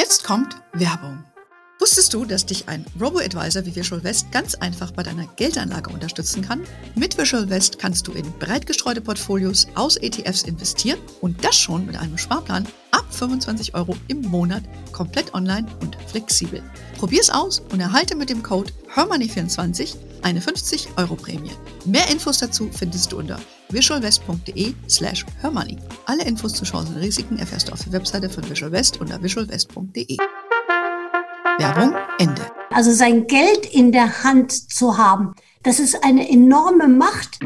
Jetzt kommt Werbung. Wusstest du, dass dich ein Robo-Advisor wie Visual West ganz einfach bei deiner Geldanlage unterstützen kann? Mit Visual West kannst du in breit gestreute Portfolios aus ETFs investieren und das schon mit einem Sparplan ab 25 € im Monat, komplett online und flexibel. Probier's aus und erhalte mit dem Code HERMONEY24 eine 50 € Prämie. Mehr Infos dazu findest du unter visualwest.de/hermoney. Alle Infos zu Chancen und Risiken erfährst du auf der Webseite von Visual West unter visualwest.de. Werbung Ende. Also sein Geld in der Hand zu haben, das ist eine enorme Macht.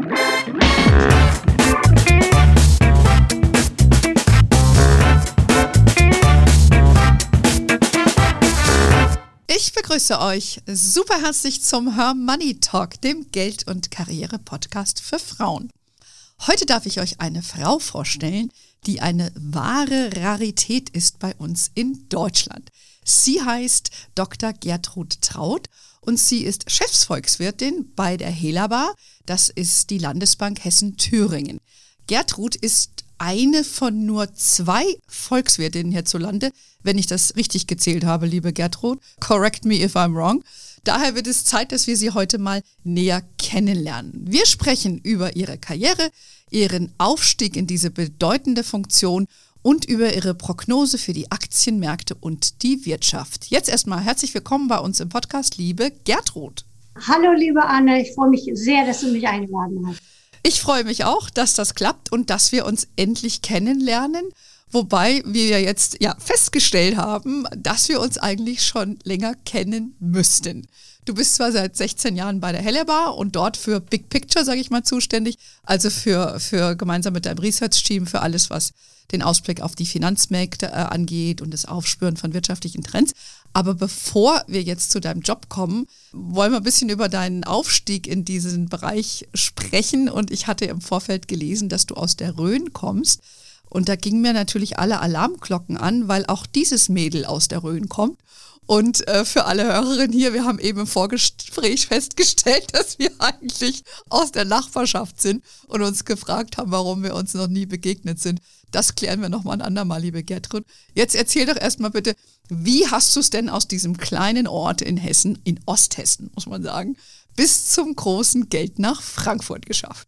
Ich begrüße euch super herzlich zum Her Money Talk, dem Geld- und Karriere-Podcast für Frauen. Heute darf ich euch eine Frau vorstellen, die eine wahre Rarität ist bei uns in Deutschland. Sie heißt Dr. Gertrud Traut und sie ist Chefsvolkswirtin bei der Helaba. Das ist die Landesbank Hessen-Thüringen. Gertrud ist eine von nur 2 Volkswirtinnen hierzulande, wenn ich das richtig gezählt habe, liebe Gertrud. Correct me if I'm wrong. Daher wird es Zeit, dass wir sie heute mal näher kennenlernen. Wir sprechen über ihre Karriere, ihren Aufstieg in diese bedeutende Funktion und über ihre Prognose für die Aktienmärkte und die Wirtschaft. Jetzt erstmal herzlich willkommen bei uns im Podcast, liebe Gertrud. Hallo, liebe Anne, ich freue mich sehr, dass du mich eingeladen hast. Ich freue mich auch, dass das klappt und dass wir uns endlich kennenlernen. Wobei wir ja jetzt festgestellt haben, dass wir uns eigentlich schon länger kennen müssten. Du bist zwar seit 16 Jahren bei der Helaba und dort für Big Picture, sage ich mal, zuständig, also für gemeinsam mit deinem Research-Team für alles, was den Ausblick auf die Finanzmärkte angeht und das Aufspüren von wirtschaftlichen Trends. Aber bevor wir jetzt zu deinem Job kommen, wollen wir ein bisschen über deinen Aufstieg in diesen Bereich sprechen. Und ich hatte im Vorfeld gelesen, dass du aus der Rhön kommst. Und da gingen mir natürlich alle Alarmglocken an, weil auch dieses Mädel aus der Rhön kommt. Und für alle Hörerinnen hier, wir haben eben im Vorgespräch festgestellt, dass wir eigentlich aus der Nachbarschaft sind und uns gefragt haben, warum wir uns noch nie begegnet sind. Das klären wir nochmal ein andermal, liebe Gertrud. Jetzt erzähl doch erstmal bitte, wie hast du es denn aus diesem kleinen Ort in Hessen, in Osthessen, muss man sagen, bis zum großen Geld nach Frankfurt geschafft?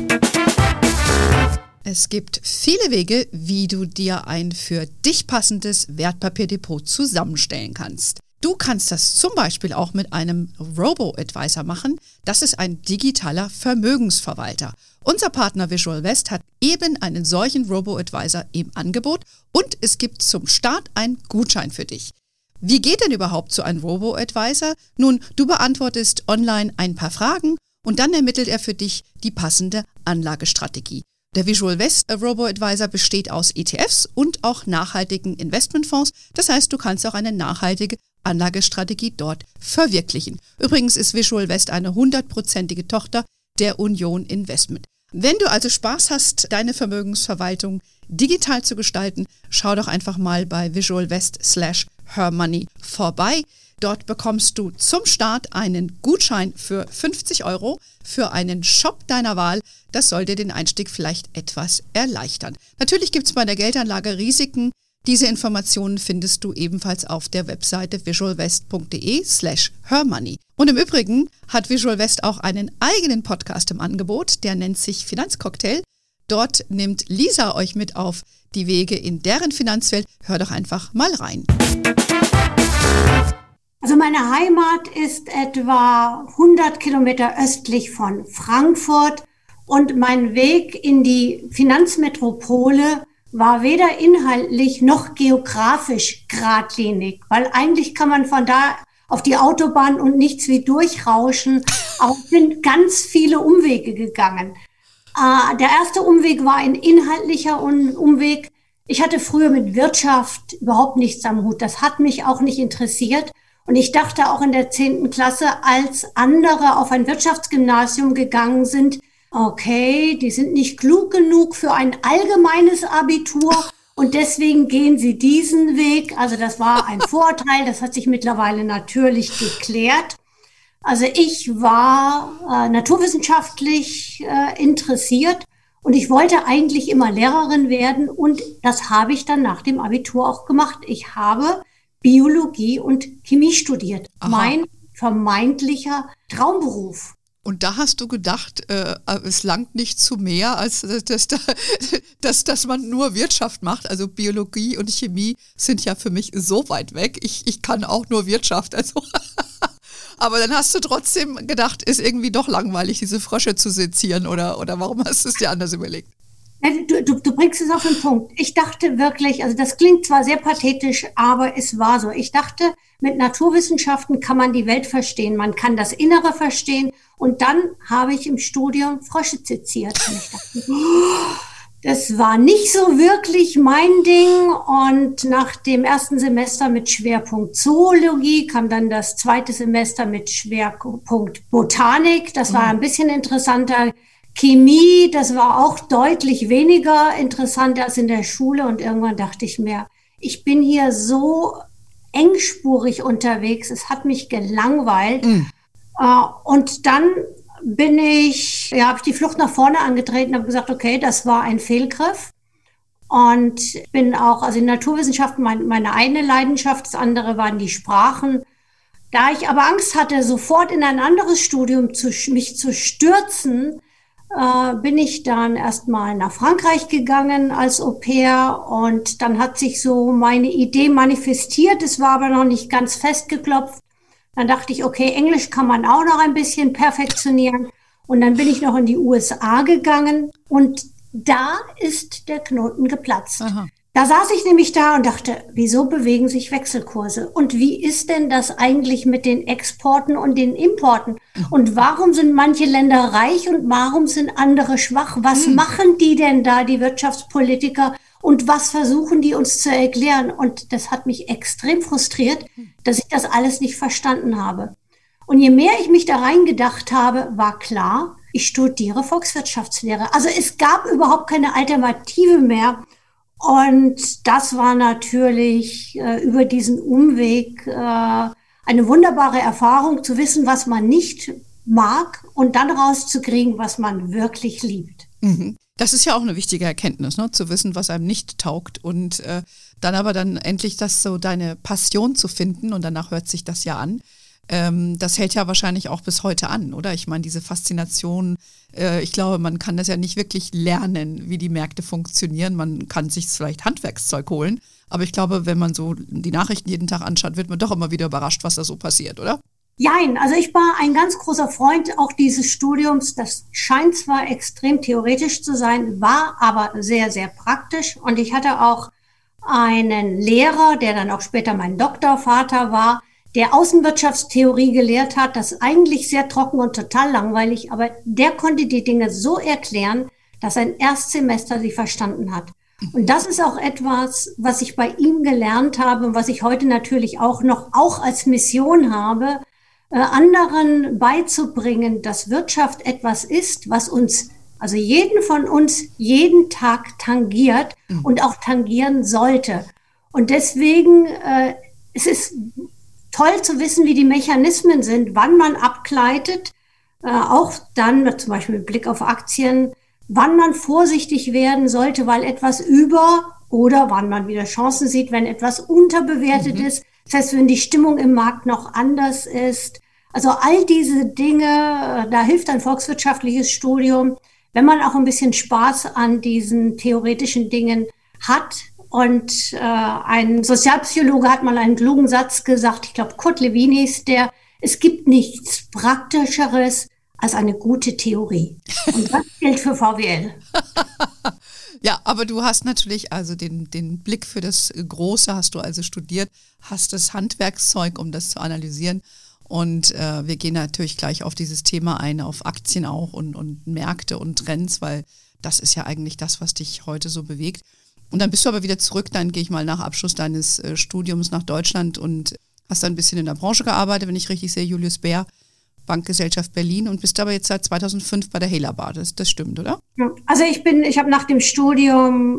Es gibt viele Wege, wie du dir ein für dich passendes Wertpapierdepot zusammenstellen kannst. Du kannst das zum Beispiel auch mit einem Robo-Advisor machen. Das ist ein digitaler Vermögensverwalter. Unser Partner Visual West hat eben einen solchen Robo-Advisor im Angebot und es gibt zum Start einen Gutschein für dich. Wie geht denn überhaupt so ein Robo-Advisor? Nun, du beantwortest online ein paar Fragen und dann ermittelt er für dich die passende Anlagestrategie. Der Visual West Robo-Advisor besteht aus ETFs und auch nachhaltigen Investmentfonds. Das heißt, du kannst auch eine nachhaltige Anlagestrategie dort verwirklichen. Übrigens ist Visual West eine 100%ige Tochter der Union Investment. Wenn du also Spaß hast, deine Vermögensverwaltung digital zu gestalten, schau doch einfach mal bei visualwest/hermoney vorbei. Dort bekommst du zum Start einen Gutschein für 50 € für einen Shop deiner Wahl. Das soll dir den Einstieg vielleicht etwas erleichtern. Natürlich gibt es bei der Geldanlage Risiken. Diese Informationen findest du ebenfalls auf der Webseite visualwest.de/hermoney. Und im Übrigen hat Visual West auch einen eigenen Podcast im Angebot, der nennt sich Finanzcocktail. Dort nimmt Lisa euch mit auf die Wege in deren Finanzwelt. Hör doch einfach mal rein. Also meine Heimat ist etwa 100 Kilometer östlich von Frankfurt und mein Weg in die Finanzmetropole war weder inhaltlich noch geografisch geradlinig, weil eigentlich kann man von da auf die Autobahn und nichts wie durchrauschen, auch sind ganz viele Umwege gegangen. Der erste Umweg war ein inhaltlicher Umweg. Ich hatte früher mit Wirtschaft überhaupt nichts am Hut, das hat mich auch nicht interessiert. Und ich dachte auch in der 10. Klasse, als andere auf ein Wirtschaftsgymnasium gegangen sind, okay, die sind nicht klug genug für ein allgemeines Abitur und deswegen gehen sie diesen Weg. Also das war ein Vorteil, das hat sich mittlerweile natürlich geklärt. Also ich war naturwissenschaftlich interessiert und ich wollte eigentlich immer Lehrerin werden und das habe ich dann nach dem Abitur auch gemacht. Ich habe Biologie und Chemie studiert. Aha. Mein vermeintlicher Traumberuf. Und da hast du gedacht, es langt nicht zu mehr, als dass man nur Wirtschaft macht. Also Biologie und Chemie sind ja für mich so weit weg. Ich kann auch nur Wirtschaft. Also aber dann hast du trotzdem gedacht, ist irgendwie doch langweilig, diese Frösche zu sezieren. Oder warum hast du es dir anders überlegt? Du bringst es auf den Punkt. Ich dachte wirklich, also das klingt zwar sehr pathetisch, aber es war so. Ich dachte, mit Naturwissenschaften kann man die Welt verstehen, man kann das Innere verstehen. Und dann habe ich im Studium Frösche seziert. Und ich dachte, das war nicht so wirklich mein Ding. Und nach dem ersten Semester mit Schwerpunkt Zoologie kam dann das zweite Semester mit Schwerpunkt Botanik. Das war ein bisschen interessanter. Chemie, das war auch deutlich weniger interessant als in der Schule. Und irgendwann dachte ich mir, ich bin hier so engspurig unterwegs, es hat mich gelangweilt. Und dann habe ich die Flucht nach vorne angetreten, habe gesagt, okay, das war ein Fehlgriff. Und bin auch, also in Naturwissenschaften meine eigene Leidenschaft, das andere waren die Sprachen. Da ich aber Angst hatte, sofort in ein anderes Studium mich zu stürzen, bin ich dann erstmal nach Frankreich gegangen als Au-pair und dann hat sich so meine Idee manifestiert. Es war aber noch nicht ganz festgeklopft. Dann dachte ich, okay, Englisch kann man auch noch ein bisschen perfektionieren. Und dann bin ich noch in die USA gegangen und da ist der Knoten geplatzt. Aha. Da saß ich nämlich da und dachte, wieso bewegen sich Wechselkurse? Und wie ist denn das eigentlich mit den Exporten und den Importen? Und warum sind manche Länder reich und warum sind andere schwach? Was machen die denn da, die Wirtschaftspolitiker? Und was versuchen die uns zu erklären? Und das hat mich extrem frustriert, dass ich das alles nicht verstanden habe. Und je mehr ich mich da reingedacht habe, war klar, ich studiere Volkswirtschaftslehre. Also es gab überhaupt keine Alternative mehr. Und das war natürlich über diesen Umweg eine wunderbare Erfahrung, zu wissen, was man nicht mag und dann rauszukriegen, was man wirklich liebt. Das ist ja auch eine wichtige Erkenntnis, ne? Zu wissen, was einem nicht taugt und dann endlich das so deine Passion zu finden und danach hört sich das ja an. Das hält ja wahrscheinlich auch bis heute an, oder? Ich meine, diese Faszination, ich glaube, man kann das ja nicht wirklich lernen, wie die Märkte funktionieren. Man kann sich vielleicht Handwerkszeug holen, aber ich glaube, wenn man so die Nachrichten jeden Tag anschaut, wird man doch immer wieder überrascht, was da so passiert, oder? Jein, also ich war ein ganz großer Freund auch dieses Studiums. Das scheint zwar extrem theoretisch zu sein, war aber sehr, sehr praktisch. Und ich hatte auch einen Lehrer, der dann auch später mein Doktorvater war, der Außenwirtschaftstheorie gelehrt hat, das eigentlich sehr trocken und total langweilig, aber der konnte die Dinge so erklären, dass ein Erstsemester sie verstanden hat. Und das ist auch etwas, was ich bei ihm gelernt habe und was ich heute natürlich auch als Mission habe, anderen beizubringen, dass Wirtschaft etwas ist, was uns, also jeden von uns, jeden Tag tangiert und auch tangieren sollte. Und deswegen, es ist toll zu wissen, wie die Mechanismen sind, wann man abgleitet, auch dann zum Beispiel mit Blick auf Aktien, wann man vorsichtig werden sollte, weil etwas oder wann man wieder Chancen sieht, wenn etwas unterbewertet ist. Das heißt, wenn die Stimmung im Markt noch anders ist. Also all diese Dinge, da hilft ein volkswirtschaftliches Studium, wenn man auch ein bisschen Spaß an diesen theoretischen Dingen hat. Und ein Sozialpsychologe hat mal einen klugen Satz gesagt, ich glaube Kurt Lewin hieß der, es gibt nichts Praktischeres als eine gute Theorie. Und das gilt für VWL. Ja, aber du hast natürlich also den Blick für das Große hast du also studiert, hast das Handwerkszeug, um das zu analysieren. Und wir gehen natürlich gleich auf dieses Thema ein, auf Aktien auch und Märkte und Trends, weil das ist ja eigentlich das, was dich heute so bewegt. Und dann bist du aber wieder zurück, dann gehe ich mal nach Abschluss deines Studiums nach Deutschland und hast dann ein bisschen in der Branche gearbeitet, wenn ich richtig sehe, Julius Baer, Bankgesellschaft Berlin und bist aber jetzt seit 2005 bei der Helabar. Das stimmt, oder? Also ich habe nach dem Studium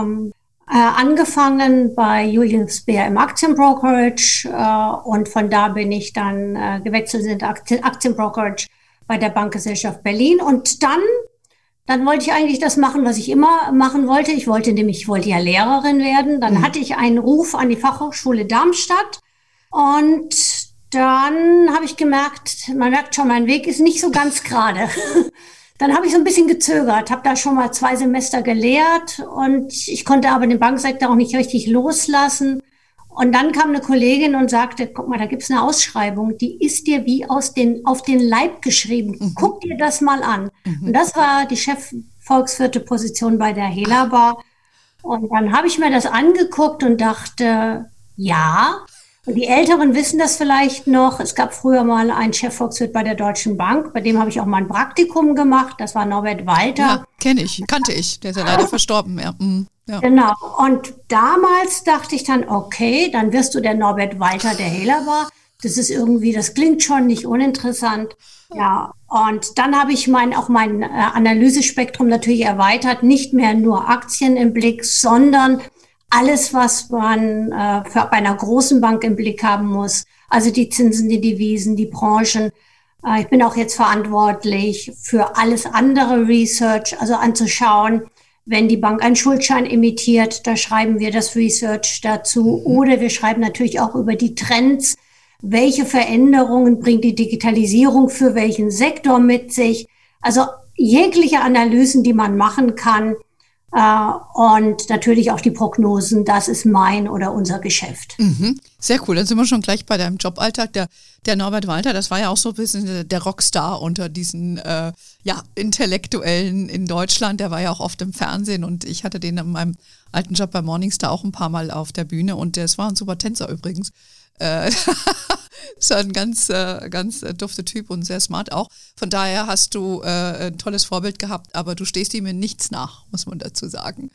angefangen bei Julius Baer im Aktienbrokerage und von da bin ich dann gewechselt in Aktienbrokerage bei der Bankgesellschaft Berlin und dann Dann wollte ich eigentlich das machen, was ich immer machen wollte. Ich wollte ja Lehrerin werden. Dann hatte ich einen Ruf an die Fachhochschule Darmstadt. Und dann habe ich gemerkt, man merkt schon, mein Weg ist nicht so ganz gerade. Dann habe ich so ein bisschen gezögert, habe da schon mal 2 Semester gelehrt und ich konnte aber den Banksektor auch nicht richtig loslassen. Und dann kam eine Kollegin und sagte, guck mal, da gibt's eine Ausschreibung, die ist dir wie auf den Leib geschrieben. Guck dir das mal an. Und das war die Chefvolkswirte-Position bei der Helaba. Und dann habe ich mir das angeguckt und dachte, ja. Und die Älteren wissen das vielleicht noch. Es gab früher mal einen Chefvolkswirt bei der Deutschen Bank, bei dem habe ich auch mal ein Praktikum gemacht. Das war Norbert Walter. Ja, kannte ich. Der ist ja leider verstorben. Ja. Ja. Genau. Und damals dachte ich dann, okay, dann wirst du der Norbert Walter der Helaba. Das klingt schon nicht uninteressant. Ja. Und dann habe ich mein Analysespektrum natürlich erweitert. Nicht mehr nur Aktien im Blick, sondern alles, was man bei einer großen Bank im Blick haben muss. Also die Zinsen, die Devisen, die Branchen. Ich bin auch jetzt verantwortlich für alles andere Research, also anzuschauen, wenn die Bank einen Schuldschein emittiert, da schreiben wir das Research dazu. Oder wir schreiben natürlich auch über die Trends. Welche Veränderungen bringt die Digitalisierung für welchen Sektor mit sich? Also jegliche Analysen, die man machen kann. Und natürlich auch die Prognosen, das ist mein oder unser Geschäft. Sehr cool, dann sind wir schon gleich bei deinem Joballtag. Der Norbert Walter, das war ja auch so ein bisschen der Rockstar unter diesen Intellektuellen in Deutschland. Der war ja auch oft im Fernsehen und ich hatte den in meinem alten Job bei Morningstar auch ein paar Mal auf der Bühne und das war ein super Tänzer übrigens. Ist ein ganz dufter Typ und sehr smart auch. Von daher hast du ein tolles Vorbild gehabt, aber du stehst ihm in nichts nach, muss man dazu sagen.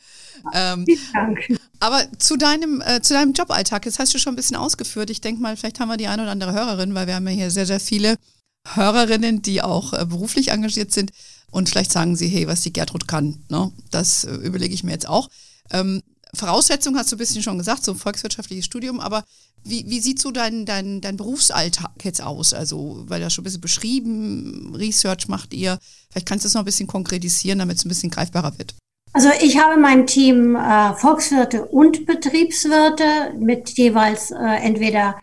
Danke. Aber zu deinem Joballtag, das hast du schon ein bisschen ausgeführt. Ich denke mal, vielleicht haben wir die eine oder andere Hörerin, weil wir haben ja hier sehr, sehr viele Hörerinnen, die auch beruflich engagiert sind und vielleicht sagen sie, hey, was die Gertrud kann, ne? Das überlege ich mir jetzt auch. Voraussetzung hast du ein bisschen schon gesagt, so ein volkswirtschaftliches Studium, aber wie sieht so dein Berufsalltag jetzt aus? Also, weil das schon ein bisschen beschrieben, Research macht ihr. Vielleicht kannst du es noch ein bisschen konkretisieren, damit es ein bisschen greifbarer wird. Also ich habe mein Team Volkswirte und Betriebswirte mit jeweils entweder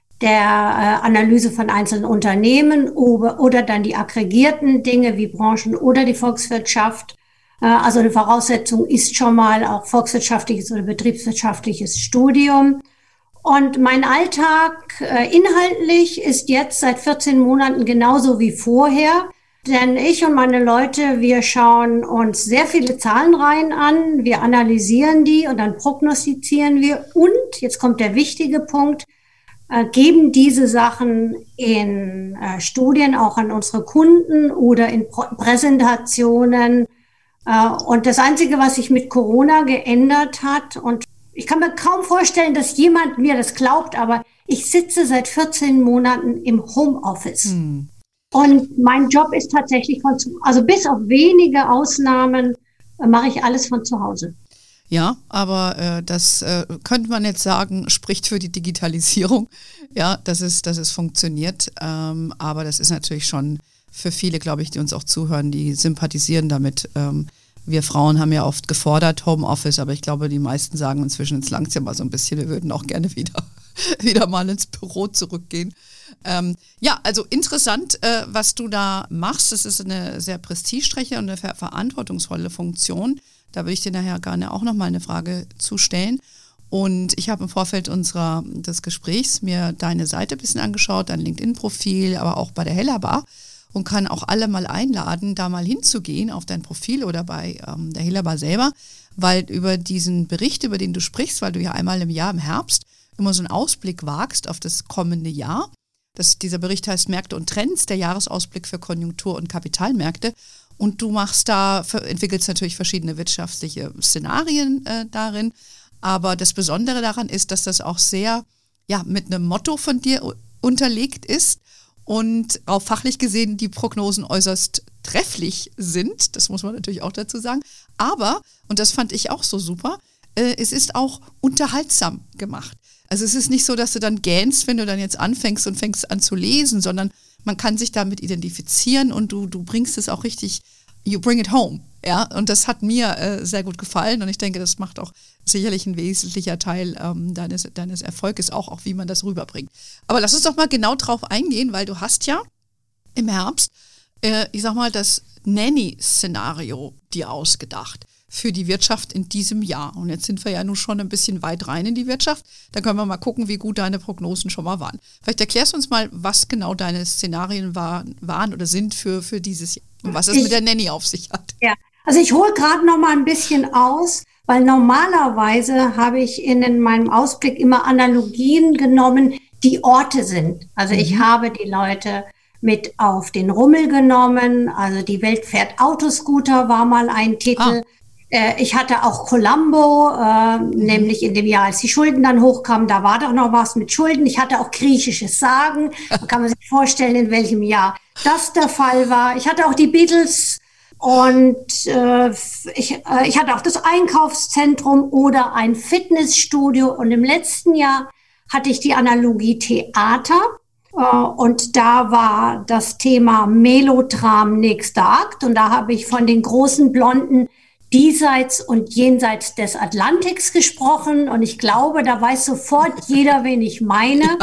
der Analyse von einzelnen Unternehmen oder dann die aggregierten Dinge wie Branchen oder die Volkswirtschaft. Also eine Voraussetzung ist schon mal auch volkswirtschaftliches oder betriebswirtschaftliches Studium. Und mein Alltag inhaltlich ist jetzt seit 14 Monaten genauso wie vorher. Denn ich und meine Leute, wir schauen uns sehr viele Zahlenreihen an, wir analysieren die und dann prognostizieren wir. Und, jetzt kommt der wichtige Punkt, geben diese Sachen in Studien auch an unsere Kunden oder in Präsentationen. Und das Einzige, was sich mit Corona geändert hat, und ich kann mir kaum vorstellen, dass jemand mir das glaubt, aber ich sitze seit 14 Monaten im Homeoffice. Und mein Job ist tatsächlich also bis auf wenige Ausnahmen mache ich alles von zu Hause. Ja, aber das könnte man jetzt sagen, spricht für die Digitalisierung, ja, dass es funktioniert. Aber das ist natürlich schon für viele, glaube ich, die uns auch zuhören, die sympathisieren damit. Wir Frauen haben ja oft gefordert Homeoffice, aber ich glaube, die meisten sagen inzwischen, es langt ja mal so ein bisschen, wir würden auch gerne wieder mal ins Büro zurückgehen. Ja, also interessant, was du da machst. Es ist eine sehr prestigeträchtige und eine verantwortungsvolle Funktion. Da würde ich dir nachher gerne auch nochmal eine Frage zu stellen. Und ich habe im Vorfeld des Gesprächs mir deine Seite ein bisschen angeschaut, dein LinkedIn-Profil, aber auch bei der Helaba und kann auch alle mal einladen, da mal hinzugehen auf dein Profil oder bei der Helaba selber, weil über diesen Bericht, über den du sprichst, weil du ja einmal im Jahr im Herbst immer so einen Ausblick wagst auf das kommende Jahr. Dieser Bericht heißt Märkte und Trends, der Jahresausblick für Konjunktur- und Kapitalmärkte. Und du entwickelst natürlich verschiedene wirtschaftliche Szenarien darin. Aber das Besondere daran ist, dass das auch sehr mit einem Motto von dir unterlegt ist und auch fachlich gesehen die Prognosen äußerst trefflich sind. Das muss man natürlich auch dazu sagen. Aber, und das fand ich auch so super, es ist auch unterhaltsam gemacht. Also es ist nicht so, dass du dann gähnst, wenn du dann jetzt anfängst und fängst an zu lesen, sondern man kann sich damit identifizieren und du bringst es auch richtig you bring it home. Ja, und das hat mir sehr gut gefallen und ich denke, das macht auch sicherlich ein wesentlicher Teil deines Erfolges auch wie man das rüberbringt. Aber lass uns doch mal genau drauf eingehen, weil du hast ja im Herbst, ich sag mal, das Nanny-Szenario dir ausgedacht für die Wirtschaft in diesem Jahr. Und jetzt sind wir ja nun schon ein bisschen weit rein in die Wirtschaft. Da können wir mal gucken, wie gut deine Prognosen schon mal waren. Vielleicht erklärst du uns mal, was genau deine Szenarien waren oder sind für dieses Jahr und was es mit der Nanny auf sich hat. Ja, also ich hole gerade noch mal ein bisschen aus, weil normalerweise habe ich in meinem Ausblick immer Analogien genommen, die Orte sind. Also ich habe die Leute mit auf den Rummel genommen, also die Welt fährt Autoscooter war mal ein Titel. Ich hatte auch Columbo, nämlich in dem Jahr, als die Schulden dann hochkamen, da war doch noch was mit Schulden. Ich hatte auch griechisches Sagen, da kann man sich vorstellen, in welchem Jahr das der Fall war. Ich hatte auch die Beatles und ich hatte auch das Einkaufszentrum oder ein Fitnessstudio. Und im letzten Jahr hatte ich die Analogie Theater. Und da war das Thema Melodram nächster Akt. Und da habe ich von den großen Blonden diesseits und jenseits des Atlantiks gesprochen. Und ich glaube, da weiß sofort jeder, wen ich meine.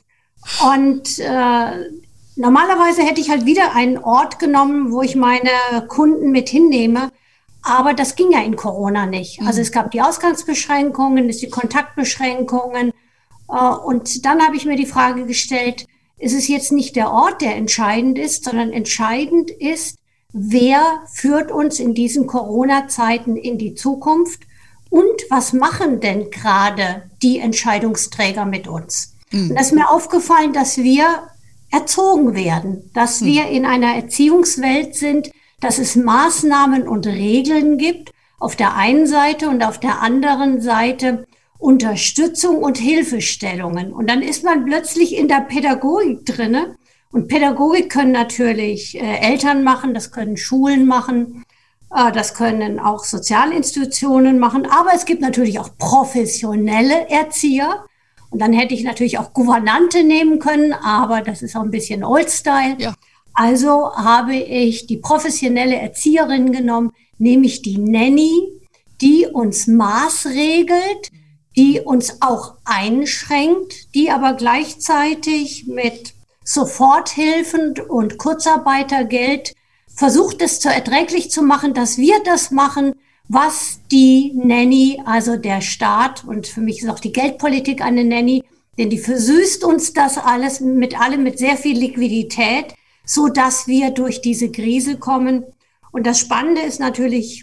Und normalerweise hätte ich halt wieder einen Ort genommen, wo ich meine Kunden mit hinnehme. Aber das ging ja in Corona nicht. Also es gab die Ausgangsbeschränkungen, die Kontaktbeschränkungen. Und dann habe ich mir die Frage gestellt, ist es jetzt nicht der Ort, der entscheidend ist, sondern entscheidend ist, wer führt uns in diesen Corona-Zeiten in die Zukunft und was machen denn gerade die Entscheidungsträger mit uns? Und da ist mir aufgefallen, dass wir erzogen werden, dass wir in einer Erziehungswelt sind, dass es Maßnahmen und Regeln gibt, auf der einen Seite und auf der anderen Seite Unterstützung und Hilfestellungen. Und dann ist man plötzlich in der Pädagogik drinne. Und Pädagogik können natürlich Eltern machen, das können Schulen machen, das können auch Sozialinstitutionen machen. Aber es gibt natürlich auch professionelle Erzieher. Und dann hätte ich natürlich auch Gouvernante nehmen können, aber das ist auch ein bisschen Old-Style. Ja. Also habe ich die professionelle Erzieherin genommen, nämlich die Nanny, die uns maßregelt, die uns auch einschränkt, die aber gleichzeitig mit Soforthilfen und Kurzarbeitergeld versucht, es so erträglich zu machen, dass wir das machen, was die Nanny, also der Staat, und für mich ist auch die Geldpolitik eine Nanny, denn die versüßt uns das alles mit sehr viel Liquidität, so dass wir durch diese Krise kommen. Und das Spannende ist natürlich,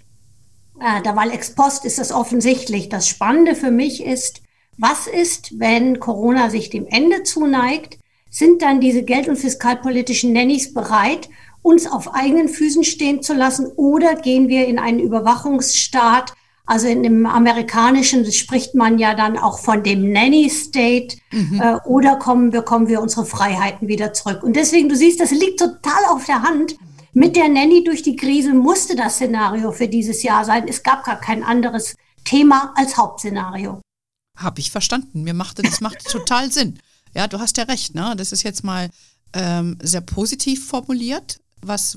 weil ex post ist das offensichtlich. Das Spannende für mich ist, was ist, wenn Corona sich dem Ende zuneigt? Sind dann diese geld- und fiskalpolitischen Nannies bereit, uns auf eigenen Füßen stehen zu lassen? Oder gehen wir in einen Überwachungsstaat? Also in dem amerikanischen spricht man ja dann auch von dem Nanny-State. Oder kommen wir unsere Freiheiten wieder zurück? Und deswegen, du siehst, das liegt total auf der Hand. Mit der Nanny durch die Krise musste das Szenario für dieses Jahr sein. Es gab gar kein anderes Thema als Hauptszenario. Habe ich verstanden. Das macht total Sinn. Ja, du hast ja recht, ne? Das ist jetzt mal sehr positiv formuliert, was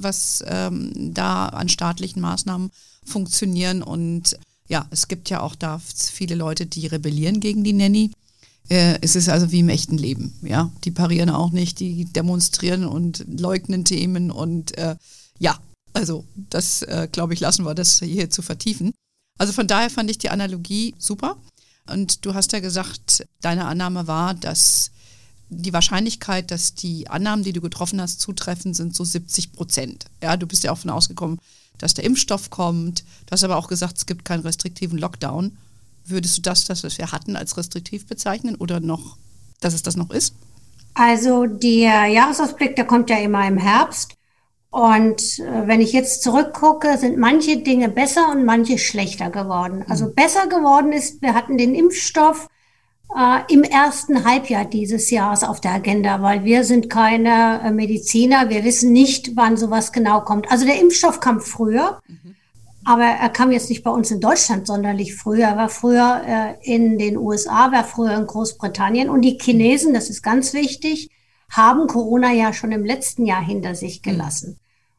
da an staatlichen Maßnahmen funktionieren. Und ja, es gibt ja auch da viele Leute, die rebellieren gegen die Nanny. Es ist also wie im echten Leben. Ja, die parieren auch nicht, die demonstrieren und leugnen Themen. Und ja, also das, glaube ich, lassen wir das hier zu vertiefen. Also von daher fand ich die Analogie super. Und du hast ja gesagt, deine Annahme war, dass die Wahrscheinlichkeit, dass die Annahmen, die du getroffen hast, zutreffen, sind so 70%. Ja, du bist ja auch davon ausgekommen, dass der Impfstoff kommt. Du hast aber auch gesagt, es gibt keinen restriktiven Lockdown. Würdest du das, was wir hatten, als restriktiv bezeichnen oder noch, dass es das noch ist? Also der Jahresausblick, der kommt ja immer im Herbst. Und wenn ich jetzt zurückgucke, sind manche Dinge besser und manche schlechter geworden. Also besser geworden ist, wir hatten den Impfstoff im ersten Halbjahr dieses Jahres auf der Agenda, weil wir sind keine Mediziner, wir wissen nicht, wann sowas genau kommt. Also der Impfstoff kam früher, aber er kam jetzt nicht bei uns in Deutschland sonderlich früher. Er war früher in den USA, war früher in Großbritannien. Und die Chinesen, das ist ganz wichtig, haben Corona ja schon im letzten Jahr hinter sich gelassen.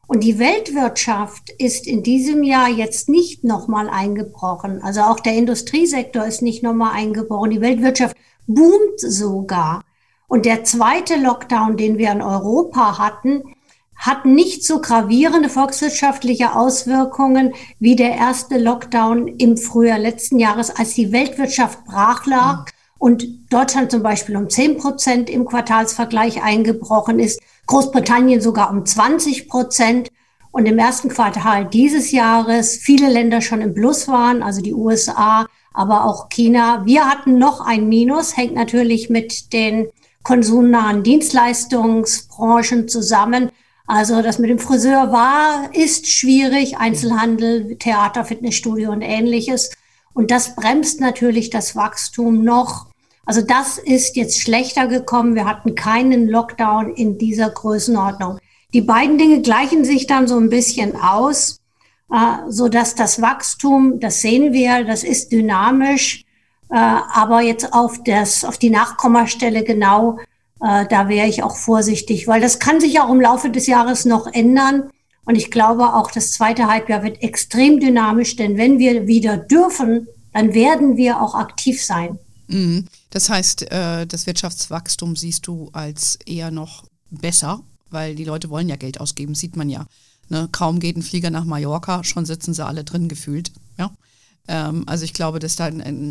Und die Weltwirtschaft ist in diesem Jahr jetzt nicht nochmal eingebrochen. Also auch der Industriesektor ist nicht nochmal eingebrochen. Die Weltwirtschaft boomt sogar. Und der zweite Lockdown, den wir in Europa hatten, hat nicht so gravierende volkswirtschaftliche Auswirkungen wie der erste Lockdown im Frühjahr letzten Jahres, als die Weltwirtschaft brach lag und Deutschland zum Beispiel um 10% im Quartalsvergleich eingebrochen ist, Großbritannien sogar um 20% und im ersten Quartal dieses Jahres viele Länder schon im Plus waren, also die USA, aber auch China. Wir hatten noch ein Minus, hängt natürlich mit den konsumnahen Dienstleistungsbranchen zusammen. Also das mit dem Friseur ist schwierig, Einzelhandel, Theater, Fitnessstudio und Ähnliches. Und das bremst natürlich das Wachstum noch. Also das ist jetzt schlechter gekommen. Wir hatten keinen Lockdown in dieser Größenordnung. Die beiden Dinge gleichen sich dann so ein bisschen aus, so dass das Wachstum, das sehen wir, das ist dynamisch. Aber jetzt auf die Nachkommastelle genau, da wäre ich auch vorsichtig, weil das kann sich auch im Laufe des Jahres noch ändern. Und ich glaube auch, das zweite Halbjahr wird extrem dynamisch, denn wenn wir wieder dürfen, dann werden wir auch aktiv sein. Das heißt, das Wirtschaftswachstum siehst du als eher noch besser, weil die Leute wollen ja Geld ausgeben, sieht man ja. Ne? Kaum geht ein Flieger nach Mallorca, schon sitzen sie alle drin gefühlt. Ja? Also ich glaube, dass da ein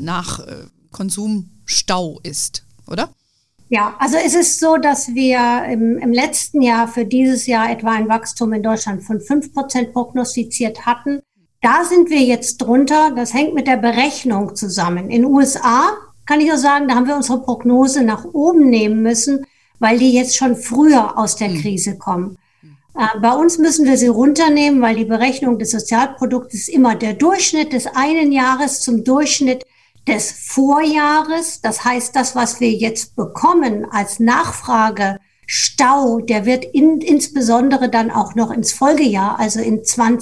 Nachkonsumstau ist, oder? Ja, also es ist so, dass wir im letzten Jahr für dieses Jahr etwa ein Wachstum in Deutschland von 5% prognostiziert hatten. Da sind wir jetzt drunter. Das hängt mit der Berechnung zusammen. In den USA kann ich auch sagen, da haben wir unsere Prognose nach oben nehmen müssen, weil die jetzt schon früher aus der Krise kommen. Bei uns müssen wir sie runternehmen, weil die Berechnung des Sozialprodukts ist immer der Durchschnitt des einen Jahres zum Durchschnitt des Vorjahres. Das heißt, das, was wir jetzt bekommen als Nachfragestau, der wird insbesondere dann auch noch ins Folgejahr, also in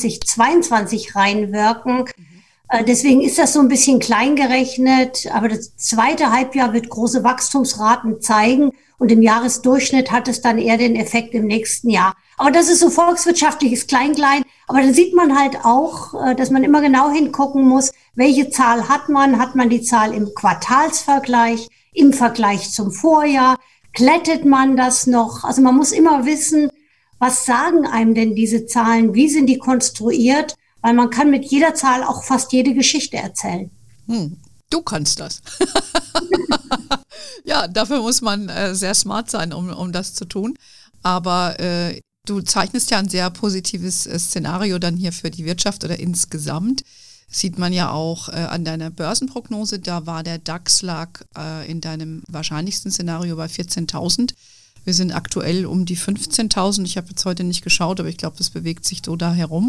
2022 reinwirken. Deswegen ist das so ein bisschen klein gerechnet, aber das zweite Halbjahr wird große Wachstumsraten zeigen und im Jahresdurchschnitt hat es dann eher den Effekt im nächsten Jahr. Aber das ist so volkswirtschaftliches Klein-Klein. Aber dann sieht man halt auch, dass man immer genau hingucken muss, welche Zahl hat man? Hat man die Zahl im Quartalsvergleich, im Vergleich zum Vorjahr? Glättet man das noch? Also man muss immer wissen, was sagen einem denn diese Zahlen? Wie sind die konstruiert? Weil man kann mit jeder Zahl auch fast jede Geschichte erzählen. Du kannst das. Ja, dafür muss man sehr smart sein, um das zu tun. Aber du zeichnest ja ein sehr positives Szenario dann hier für die Wirtschaft oder insgesamt. Sieht man ja auch an deiner Börsenprognose, da war der DAX lag in deinem wahrscheinlichsten Szenario bei 14.000. Wir sind aktuell um die 15.000. Ich habe jetzt heute nicht geschaut, aber ich glaube, das bewegt sich so da herum.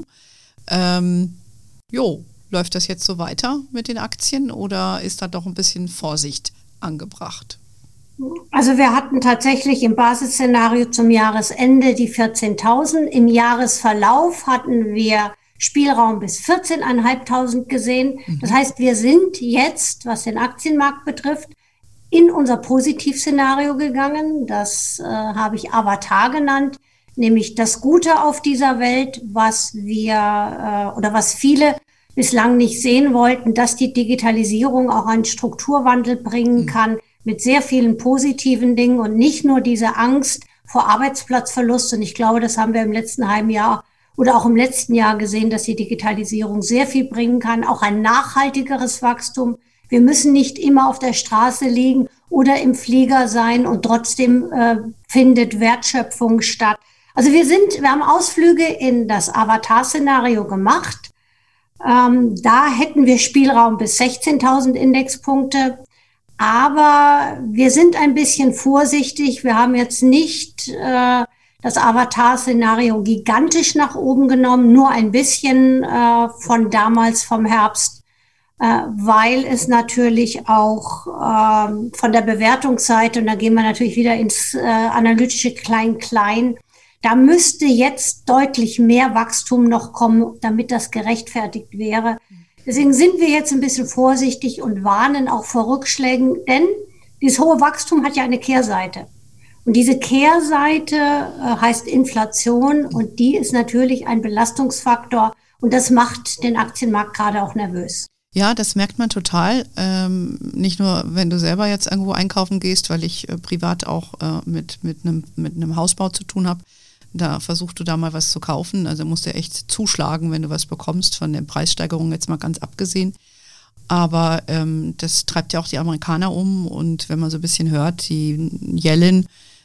Läuft das jetzt so weiter mit den Aktien oder ist da doch ein bisschen Vorsicht angebracht? Also wir hatten tatsächlich im Basisszenario zum Jahresende die 14.000. Im Jahresverlauf hatten wir Spielraum bis 14.500 gesehen. Das heißt, wir sind jetzt, was den Aktienmarkt betrifft, in unser Positivszenario gegangen. Das habe ich Avatar genannt, nämlich das Gute auf dieser Welt, was wir oder was viele bislang nicht sehen wollten, dass die Digitalisierung auch einen Strukturwandel bringen kann mit sehr vielen positiven Dingen und nicht nur diese Angst vor Arbeitsplatzverlust. Und ich glaube, das haben wir im letzten halben Jahr oder auch im letzten Jahr gesehen, dass die Digitalisierung sehr viel bringen kann, auch ein nachhaltigeres Wachstum. Wir müssen nicht immer auf der Straße liegen oder im Flieger sein und trotzdem findet Wertschöpfung statt. Also wir haben Ausflüge in das Avatar-Szenario gemacht. Da hätten wir Spielraum bis 16.000 Indexpunkte. Aber wir sind ein bisschen vorsichtig. Wir haben jetzt nicht das Avatar-Szenario gigantisch nach oben genommen, nur ein bisschen von damals vom Herbst, weil es natürlich auch von der Bewertungsseite, und da gehen wir natürlich wieder ins analytische Klein-Klein, da müsste jetzt deutlich mehr Wachstum noch kommen, damit das gerechtfertigt wäre. Deswegen sind wir jetzt ein bisschen vorsichtig und warnen auch vor Rückschlägen, denn dieses hohe Wachstum hat ja eine Kehrseite. Und diese Kehrseite heißt Inflation und die ist natürlich ein Belastungsfaktor und das macht den Aktienmarkt gerade auch nervös. Ja, das merkt man total. Nicht nur, wenn du selber jetzt irgendwo einkaufen gehst, weil ich privat auch mit einem Hausbau zu tun habe. Da versuchst du da mal was zu kaufen. Also musst du echt zuschlagen, wenn du was bekommst, von den Preissteigerungen jetzt mal ganz abgesehen. Aber das treibt ja auch die Amerikaner um. Und wenn man so ein bisschen hört, die Yellen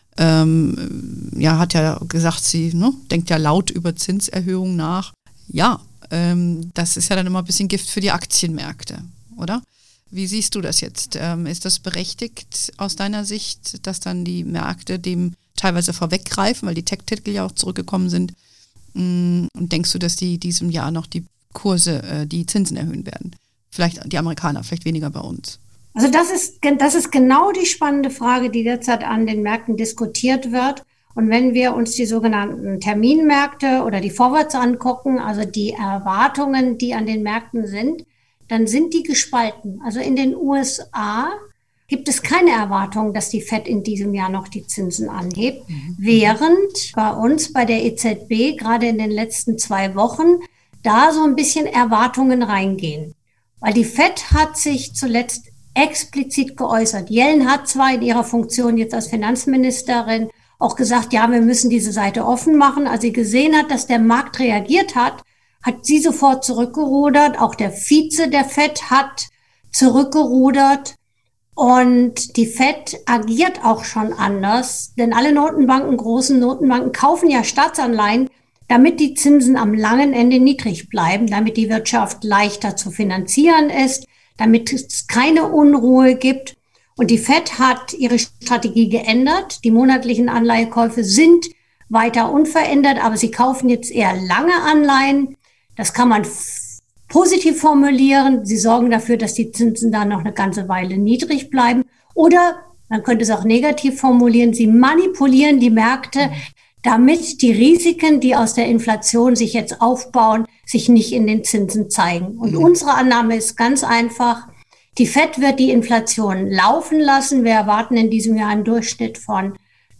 hat ja gesagt, sie denkt ja laut über Zinserhöhungen nach. Ja, das ist ja dann immer ein bisschen Gift für die Aktienmärkte, oder? Wie siehst du das jetzt? Ist das berechtigt aus deiner Sicht, dass dann die Märkte dem teilweise vorweggreifen, weil die Tech-Titel ja auch zurückgekommen sind? Und denkst du, dass die diesem Jahr noch die Kurse, die Zinsen erhöhen werden? Vielleicht die Amerikaner, vielleicht weniger bei uns. Also das ist genau die spannende Frage, die derzeit an den Märkten diskutiert wird. Und wenn wir uns die sogenannten Terminmärkte oder die Forwards angucken, also die Erwartungen, die an den Märkten sind, dann sind die gespalten. Also in den USA gibt es keine Erwartung, dass die Fed in diesem Jahr noch die Zinsen anhebt, während bei uns, bei der EZB, gerade in den letzten 2 Wochen, da so ein bisschen Erwartungen reingehen. Weil die Fed hat sich zuletzt explizit geäußert. Yellen hat zwar in ihrer Funktion jetzt als Finanzministerin auch gesagt, ja, wir müssen diese Seite offen machen. Als sie gesehen hat, dass der Markt reagiert hat, hat sie sofort zurückgerudert. Auch der Vize der Fed hat zurückgerudert. Und die Fed agiert auch schon anders, denn alle Notenbanken, großen Notenbanken, kaufen ja Staatsanleihen, damit die Zinsen am langen Ende niedrig bleiben, damit die Wirtschaft leichter zu finanzieren ist, damit es keine Unruhe gibt. Und die Fed hat ihre Strategie geändert. Die monatlichen Anleihekäufe sind weiter unverändert, aber sie kaufen jetzt eher lange Anleihen. Das kann man positiv formulieren. Sie sorgen dafür, dass die Zinsen dann noch eine ganze Weile niedrig bleiben. Oder man könnte es auch negativ formulieren. Sie manipulieren die Märkte, damit die Risiken, die aus der Inflation sich jetzt aufbauen, sich nicht in den Zinsen zeigen. Und unsere Annahme ist ganz einfach. Die Fed wird die Inflation laufen lassen. Wir erwarten in diesem Jahr einen Durchschnitt von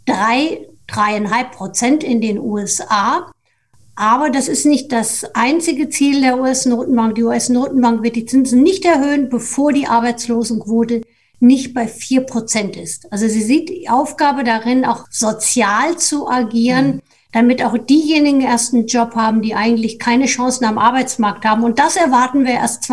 3,5% in den USA. Aber das ist nicht das einzige Ziel der US-Notenbank. Die US-Notenbank wird die Zinsen nicht erhöhen, bevor die Arbeitslosenquote nicht bei 4% ist. Also sie sieht die Aufgabe darin, auch sozial zu agieren, damit auch diejenigen erst einen Job haben, die eigentlich keine Chancen am Arbeitsmarkt haben. Und das erwarten wir erst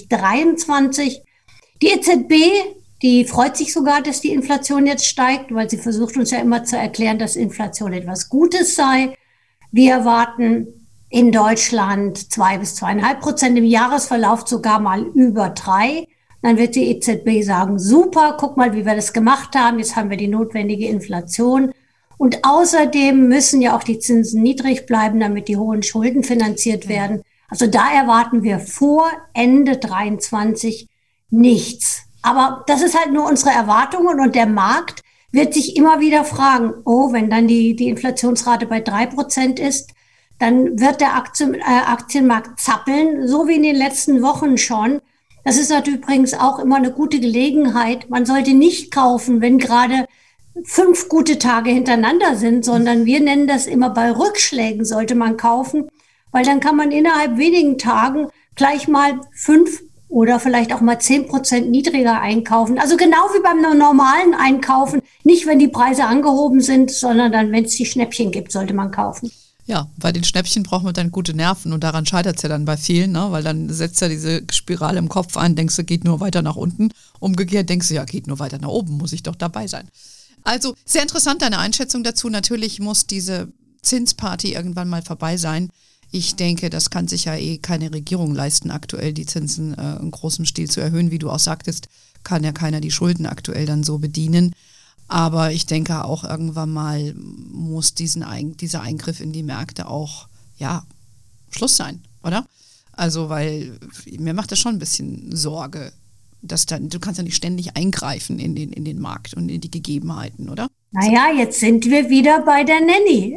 2023. Die EZB, die freut sich sogar, dass die Inflation jetzt steigt, weil sie versucht uns ja immer zu erklären, dass Inflation etwas Gutes sei. Wir erwarten in Deutschland 2 bis 2,5%, im Jahresverlauf sogar mal über 3%. Dann wird die EZB sagen, super, guck mal, wie wir das gemacht haben, jetzt haben wir die notwendige Inflation. Und außerdem müssen ja auch die Zinsen niedrig bleiben, damit die hohen Schulden finanziert werden. Also da erwarten wir vor Ende 2023 nichts. Aber das ist halt nur unsere Erwartungen und der Markt wird sich immer wieder fragen, wenn dann die Inflationsrate bei 3% ist, dann wird der Aktienmarkt zappeln, so wie in den letzten Wochen schon. Das ist natürlich übrigens auch immer eine gute Gelegenheit. Man sollte nicht kaufen, wenn gerade 5 gute Tage hintereinander sind, sondern wir nennen das immer bei Rückschlägen sollte man kaufen, weil dann kann man innerhalb wenigen Tagen gleich mal 5 oder vielleicht auch mal 10% niedriger einkaufen. Also genau wie beim normalen Einkaufen. Nicht, wenn die Preise angehoben sind, sondern dann, wenn es die Schnäppchen gibt, sollte man kaufen. Ja, bei den Schnäppchen braucht man dann gute Nerven und daran scheitert es ja dann bei vielen, ne? Weil dann setzt ja diese Spirale im Kopf ein, denkst du, geht nur weiter nach unten. Umgekehrt denkst du, ja, geht nur weiter nach oben, muss ich doch dabei sein. Also sehr interessant deine Einschätzung dazu. Natürlich muss diese Zinsparty irgendwann mal vorbei sein. Ich denke, das kann sich ja keine Regierung leisten, aktuell die Zinsen in großem Stil zu erhöhen. Wie du auch sagtest, kann ja keiner die Schulden aktuell dann so bedienen. Aber ich denke auch irgendwann mal muss dieser Eingriff in die Märkte auch, Schluss sein, oder? Also, weil mir macht das schon ein bisschen Sorge, dass du kannst ja nicht ständig eingreifen in den Markt und in die Gegebenheiten, oder? Naja, jetzt sind wir wieder bei der Nanny.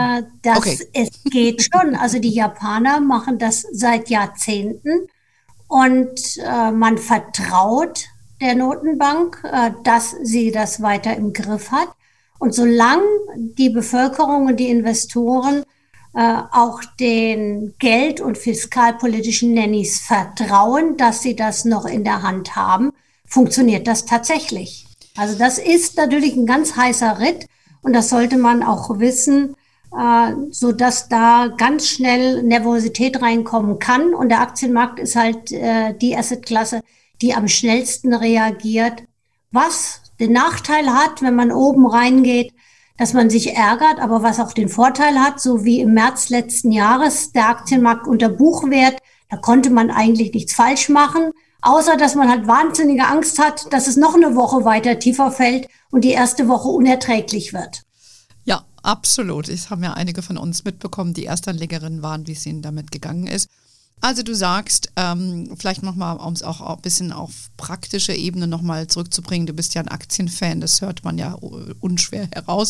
Es geht schon. Also die Japaner machen das seit Jahrzehnten und man vertraut der Notenbank, dass sie das weiter im Griff hat. Und solange die Bevölkerung und die Investoren auch den geld- und fiskalpolitischen Nannies vertrauen, dass sie das noch in der Hand haben, funktioniert das tatsächlich. Also das ist natürlich ein ganz heißer Ritt und das sollte man auch wissen, so dass da ganz schnell Nervosität reinkommen kann. Und der Aktienmarkt ist halt die Assetklasse, die am schnellsten reagiert, was den Nachteil hat, wenn man oben reingeht, dass man sich ärgert, aber was auch den Vorteil hat, so wie im März letzten Jahres der Aktienmarkt unter Buchwert, da konnte man eigentlich nichts falsch machen, außer dass man halt wahnsinnige Angst hat, dass es noch eine Woche weiter tiefer fällt und die erste Woche unerträglich wird. Ja, absolut. Es haben ja einige von uns mitbekommen, die Erstanlegerinnen waren, wie es ihnen damit gegangen ist. Also du sagst, vielleicht nochmal, um es auch ein bisschen auf praktische Ebene nochmal zurückzubringen, du bist ja ein Aktienfan, das hört man ja unschwer heraus.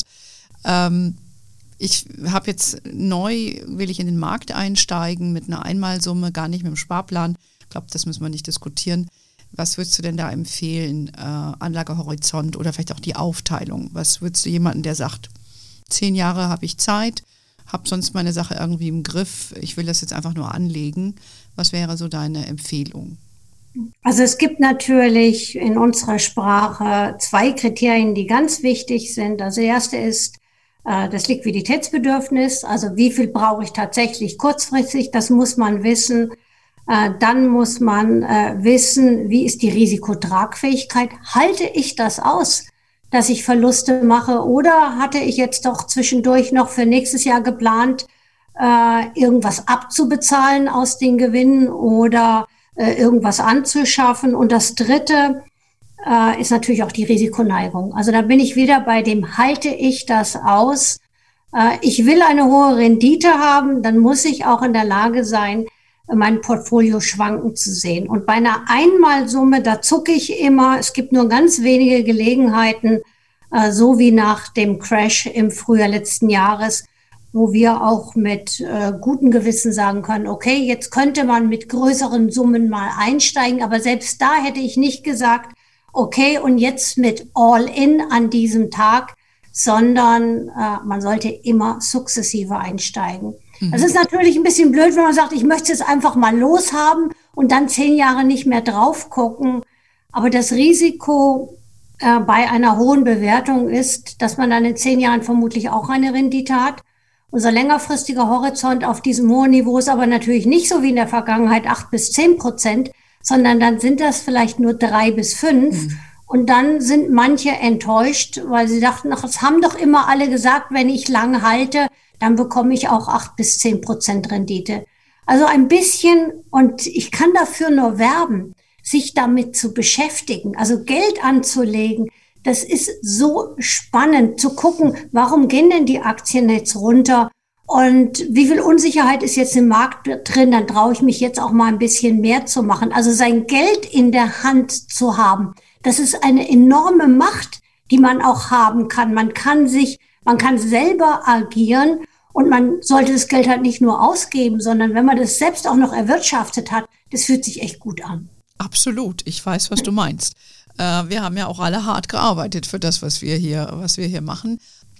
Ich habe jetzt will ich in den Markt einsteigen mit einer Einmalsumme, gar nicht mit dem Sparplan. Ich glaube, das müssen wir nicht diskutieren. Was würdest du denn da empfehlen? Anlagehorizont oder vielleicht auch die Aufteilung? Was würdest du jemandem, der sagt, 10 Jahre habe ich Zeit, habe sonst meine Sache irgendwie im Griff, ich will das jetzt einfach nur anlegen. Was wäre so deine Empfehlung? Also es gibt natürlich in unserer Sprache 2 Kriterien, die ganz wichtig sind. Also das erste ist das Liquiditätsbedürfnis, also wie viel brauche ich tatsächlich kurzfristig, das muss man wissen. Dann muss man wissen, wie ist die Risikotragfähigkeit, halte ich das aus, dass ich Verluste mache, oder hatte ich jetzt doch zwischendurch noch für nächstes Jahr geplant, irgendwas abzubezahlen aus den Gewinnen oder irgendwas anzuschaffen. Und das dritte ist natürlich auch die Risikoneigung. Also da bin ich wieder bei dem, halte ich das aus? Ich will eine hohe Rendite haben, dann muss ich auch in der Lage sein, mein Portfolio schwanken zu sehen. Und bei einer Einmalsumme, da zucke ich immer. Es gibt nur ganz wenige Gelegenheiten, so wie nach dem Crash im Frühjahr letzten Jahres, wo wir auch mit gutem Gewissen sagen können, okay, jetzt könnte man mit größeren Summen mal einsteigen. Aber selbst da hätte ich nicht gesagt, okay, und jetzt mit All-in an diesem Tag, sondern man sollte immer sukzessive einsteigen. Das ist natürlich ein bisschen blöd, wenn man sagt, ich möchte es einfach mal loshaben und dann 10 Jahre nicht mehr drauf gucken. Aber das Risiko bei einer hohen Bewertung ist, dass man dann in 10 Jahren vermutlich auch eine Rendite hat. Unser längerfristiger Horizont auf diesem hohen Niveau ist aber natürlich nicht so wie in der Vergangenheit 8-10%, sondern dann sind das vielleicht nur 3-5%. Und dann sind manche enttäuscht, weil sie dachten, ach, das haben doch immer alle gesagt, wenn ich lang halte, dann bekomme ich auch 8-10% Rendite. Also ein bisschen, und ich kann dafür nur werben, sich damit zu beschäftigen, also Geld anzulegen. Das ist so spannend zu gucken, warum gehen denn die Aktien jetzt runter und wie viel Unsicherheit ist jetzt im Markt drin, dann traue ich mich jetzt auch mal ein bisschen mehr zu machen. Also sein Geld in der Hand zu haben, das ist eine enorme Macht, die man auch haben kann. Man kann selber agieren und man sollte das Geld halt nicht nur ausgeben, sondern wenn man das selbst auch noch erwirtschaftet hat, das fühlt sich echt gut an. Absolut, ich weiß, was du meinst. Wir haben ja auch alle hart gearbeitet für das, was wir hier machen.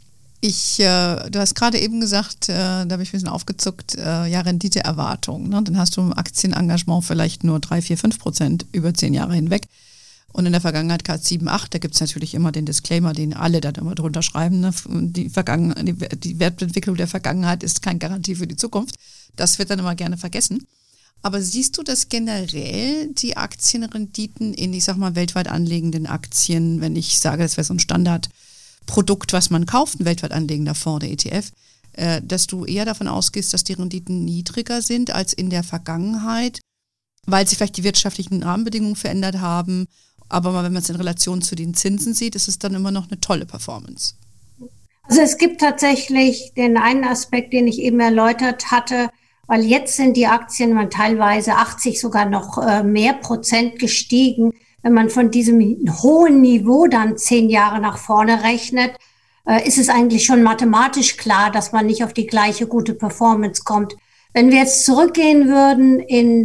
Du hast gerade eben gesagt, da habe ich ein bisschen aufgezuckt, ja, Renditeerwartung. Ne? Dann hast du im Aktienengagement vielleicht nur 3-4-5% über 10 Jahre hinweg. Und in der Vergangenheit gab es 7-8, da gibt es natürlich immer den Disclaimer, den alle dann immer drunter schreiben. Ne? Die Wertentwicklung der Vergangenheit ist keine Garantie für die Zukunft. Das wird dann immer gerne vergessen. Aber siehst du, dass generell die Aktienrenditen in, ich sag mal, weltweit anlegenden Aktien, wenn ich sage, das wäre so ein Standardprodukt, was man kauft, ein weltweit anlegender Fonds, der ETF, dass du eher davon ausgehst, dass die Renditen niedriger sind als in der Vergangenheit, weil sich vielleicht die wirtschaftlichen Rahmenbedingungen verändert haben. Aber wenn man es in Relation zu den Zinsen sieht, ist es dann immer noch eine tolle Performance. Also es gibt tatsächlich den einen Aspekt, den ich eben erläutert hatte, weil jetzt sind die Aktien teilweise 80, sogar noch mehr Prozent gestiegen. Wenn man von diesem hohen Niveau dann 10 Jahre nach vorne rechnet, ist es eigentlich schon mathematisch klar, dass man nicht auf die gleiche gute Performance kommt. Wenn wir jetzt zurückgehen würden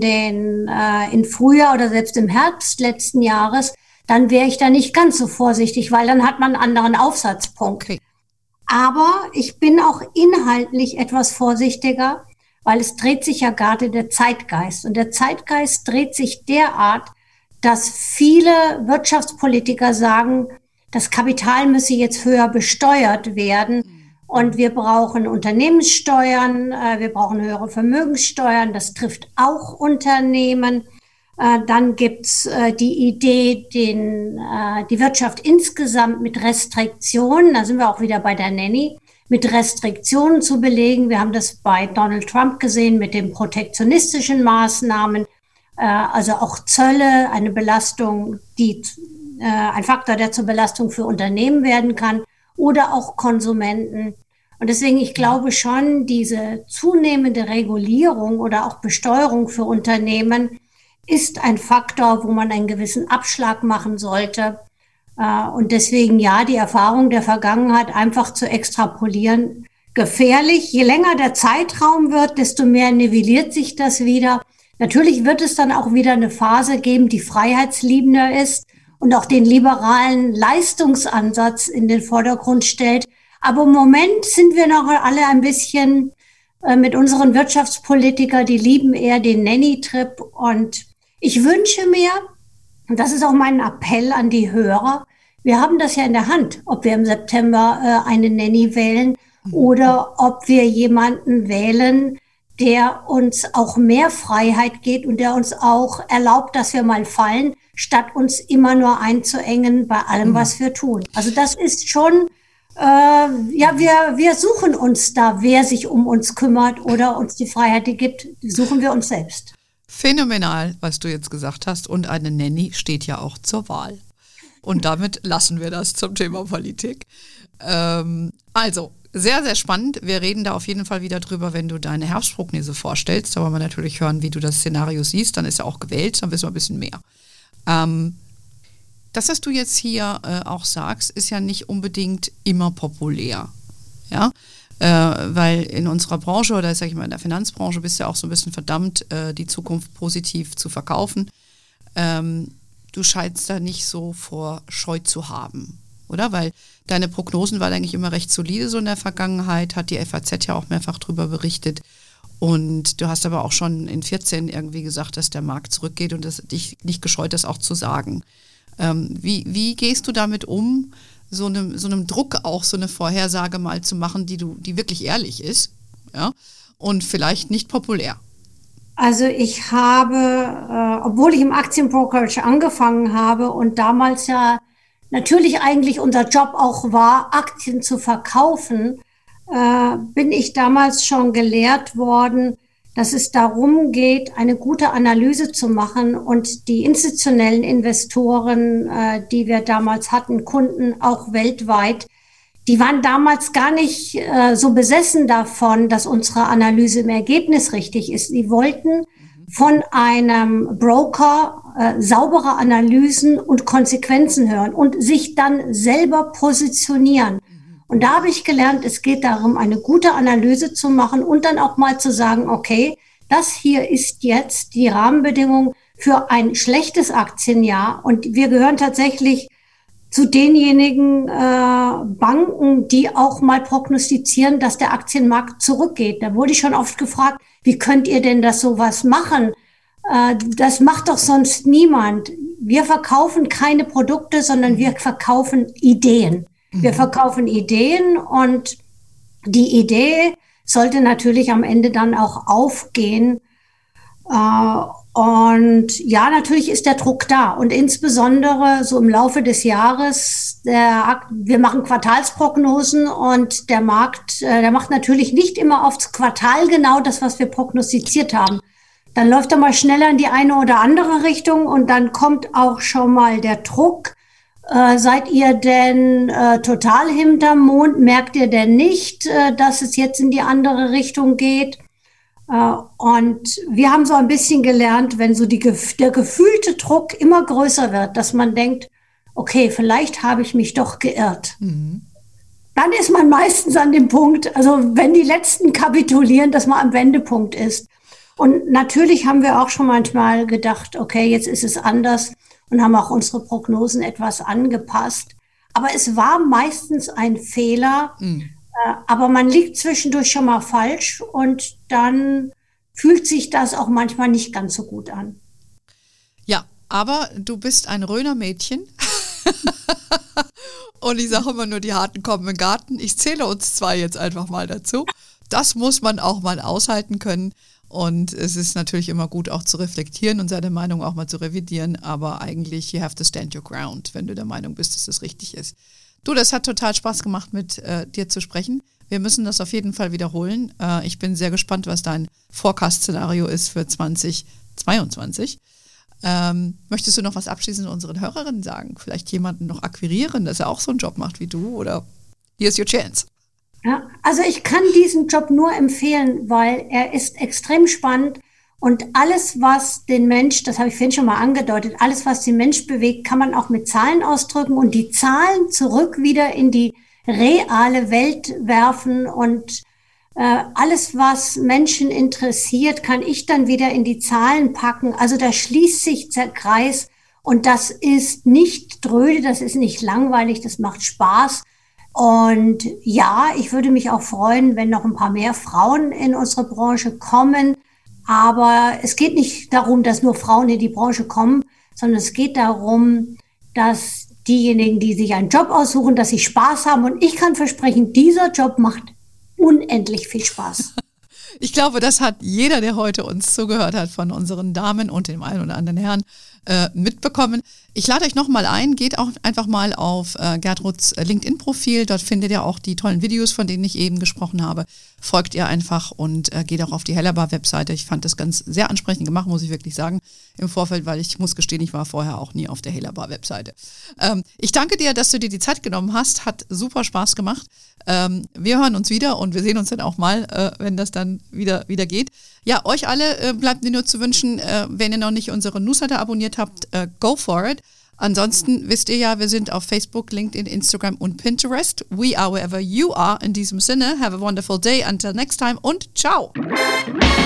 in Frühjahr oder selbst im Herbst letzten Jahres, dann wäre ich da nicht ganz so vorsichtig, weil dann hat man einen anderen Aufsatzpunkt. Okay. Aber ich bin auch inhaltlich etwas vorsichtiger, weil es dreht sich ja gerade der Zeitgeist. Und der Zeitgeist dreht sich derart, dass viele Wirtschaftspolitiker sagen, das Kapital müsse jetzt höher besteuert werden. Und wir brauchen Unternehmenssteuern, wir brauchen höhere Vermögenssteuern, das trifft auch Unternehmen. Dann gibt's die Idee, die Wirtschaft insgesamt mit Restriktionen, da sind wir auch wieder bei der Nanny, mit Restriktionen zu belegen. Wir haben das bei Donald Trump gesehen mit den protektionistischen Maßnahmen, also auch Zölle, eine Belastung, ein Faktor, der zur Belastung für Unternehmen werden kann oder auch Konsumenten. Und deswegen, ich glaube schon, diese zunehmende Regulierung oder auch Besteuerung für Unternehmen ist ein Faktor, wo man einen gewissen Abschlag machen sollte. Und deswegen, ja, die Erfahrung der Vergangenheit einfach zu extrapolieren, gefährlich. Je länger der Zeitraum wird, desto mehr nivelliert sich das wieder. Natürlich wird es dann auch wieder eine Phase geben, die freiheitsliebender ist und auch den liberalen Leistungsansatz in den Vordergrund stellt. Aber im Moment sind wir noch alle ein bisschen mit unseren Wirtschaftspolitikern, die lieben eher den Nanny-Trip. Und ich wünsche mir, und das ist auch mein Appell an die Hörer, wir haben das ja in der Hand, ob wir im September eine Nanny wählen oder ob wir jemanden wählen, der uns auch mehr Freiheit gibt und der uns auch erlaubt, dass wir mal fallen, statt uns immer nur einzuengen bei allem, was wir tun. Also das ist schon, wir suchen uns da, wer sich um uns kümmert oder uns die Freiheit gibt, suchen wir uns selbst. Phänomenal, was du jetzt gesagt hast. Und eine Nanny steht ja auch zur Wahl. Und damit lassen wir das zum Thema Politik. Also, sehr, sehr spannend. Wir reden da auf jeden Fall wieder drüber, wenn du deine Herbstprognose vorstellst. Da wollen wir natürlich hören, wie du das Szenario siehst. Dann ist er auch gewählt, dann wissen wir ein bisschen mehr. Das, was du jetzt hier auch sagst, ist ja nicht unbedingt immer populär. Ja? Weil in unserer Branche, oder sag ich mal in der Finanzbranche, bist du ja auch so ein bisschen verdammt, die Zukunft positiv zu verkaufen. Du scheinst da nicht so vor Scheu zu haben, oder? Weil deine Prognosen waren eigentlich immer recht solide so in der Vergangenheit, hat die FAZ ja auch mehrfach drüber berichtet. Und du hast aber auch schon in 2014 irgendwie gesagt, dass der Markt zurückgeht und das dich nicht gescheut, das auch zu sagen. Wie gehst du damit um, so einem Druck auch so eine Vorhersage mal zu machen, die wirklich ehrlich ist, ja, und vielleicht nicht populär? Also ich habe, obwohl ich im Aktienbrokerage angefangen habe und damals ja natürlich eigentlich unser Job auch war, Aktien zu verkaufen, bin ich damals schon gelehrt worden, dass es darum geht, eine gute Analyse zu machen und die institutionellen Investoren, die wir damals hatten, Kunden auch weltweit, die waren damals gar nicht so besessen davon, dass unsere Analyse im Ergebnis richtig ist. Sie wollten von einem Broker saubere Analysen und Konsequenzen hören und sich dann selber positionieren. Und da habe ich gelernt, es geht darum, eine gute Analyse zu machen und dann auch mal zu sagen, okay, das hier ist jetzt die Rahmenbedingung für ein schlechtes Aktienjahr. Und wir gehören tatsächlich zu denjenigen Banken, die auch mal prognostizieren, dass der Aktienmarkt zurückgeht. Da wurde ich schon oft gefragt, wie könnt ihr denn das sowas machen? Das macht doch sonst niemand. Wir verkaufen keine Produkte, sondern wir verkaufen Ideen. Wir verkaufen Ideen und die Idee sollte natürlich am Ende dann auch aufgehen. Und ja, natürlich ist der Druck da. Und insbesondere so im Laufe des Jahres, wir machen Quartalsprognosen und der Markt, der macht natürlich nicht immer aufs Quartal genau das, was wir prognostiziert haben. Dann läuft er mal schneller in die eine oder andere Richtung und dann kommt auch schon mal der Druck. Seid ihr denn total hinterm Mond? Merkt ihr denn nicht, dass es jetzt in die andere Richtung geht? Und wir haben so ein bisschen gelernt, wenn so der gefühlte Druck immer größer wird, dass man denkt, okay, vielleicht habe ich mich doch geirrt. Dann ist man meistens an dem Punkt, also wenn die Letzten kapitulieren, dass man am Wendepunkt ist. Und natürlich haben wir auch schon manchmal gedacht, okay, jetzt ist es anders. Und haben auch unsere Prognosen etwas angepasst. Aber es war meistens ein Fehler, Aber man liegt zwischendurch schon mal falsch und dann fühlt sich das auch manchmal nicht ganz so gut an. Ja, aber du bist ein Röner Mädchen. Und ich sage immer nur, die Harten kommen im Garten. Ich zähle uns zwei jetzt einfach mal dazu. Das muss man auch mal aushalten können. Und es ist natürlich immer gut, auch zu reflektieren und seine Meinung auch mal zu revidieren. Aber eigentlich, you have to stand your ground, wenn du der Meinung bist, dass das richtig ist. Du, das hat total Spaß gemacht, mit dir zu sprechen. Wir müssen das auf jeden Fall wiederholen. Ich bin sehr gespannt, was dein Forecast-Szenario ist für 2022. Möchtest du noch was abschließend unseren Hörerinnen sagen? Vielleicht jemanden noch akquirieren, dass er auch so einen Job macht wie du? Oder here's your chance. Ja, also ich kann diesen Job nur empfehlen, weil er ist extrem spannend und alles, was den Mensch, das habe ich vorhin schon mal angedeutet, alles, was den Mensch bewegt, kann man auch mit Zahlen ausdrücken und die Zahlen zurück wieder in die reale Welt werfen und alles, was Menschen interessiert, kann ich dann wieder in die Zahlen packen. Also da schließt sich der Kreis und das ist nicht dröde, das ist nicht langweilig, das macht Spaß. Und ja, ich würde mich auch freuen, wenn noch ein paar mehr Frauen in unsere Branche kommen. Aber es geht nicht darum, dass nur Frauen in die Branche kommen, sondern es geht darum, dass diejenigen, die sich einen Job aussuchen, dass sie Spaß haben. Und ich kann versprechen, dieser Job macht unendlich viel Spaß. Ich glaube, das hat jeder, der heute uns zugehört hat, von unseren Damen und dem einen oder anderen Herrn mitbekommen. Ich lade euch nochmal ein, geht auch einfach mal auf Gertruds LinkedIn-Profil, dort findet ihr auch die tollen Videos, von denen ich eben gesprochen habe. Folgt ihr einfach und geht auch auf die Hellerbar-Webseite. Ich fand das ganz sehr ansprechend gemacht, muss ich wirklich sagen, im Vorfeld, weil ich muss gestehen, ich war vorher auch nie auf der Hellerbar-Webseite. Ich danke dir, dass du dir die Zeit genommen hast, hat super Spaß gemacht. Wir hören uns wieder und wir sehen uns dann auch mal, wenn das dann wieder geht. Ja, euch alle bleibt mir nur zu wünschen, wenn ihr noch nicht unsere Newsletter abonniert habt, go for it. Ansonsten wisst ihr ja, wir sind auf Facebook, LinkedIn, Instagram und Pinterest. We are wherever you are. In diesem Sinne, have a wonderful day. Until next time und ciao.